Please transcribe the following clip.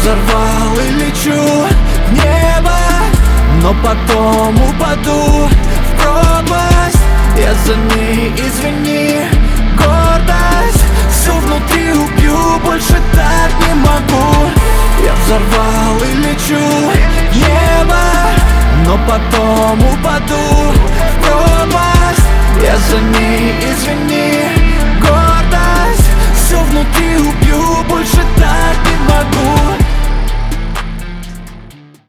взорвал и лечу в небо, но потом упаду в пропасть. Я за ней, извини, гордость всю внутри убью, больше так не могу. Я взорвал и лечу в небо, но потом упаду в пропасть. Я за ней, извини,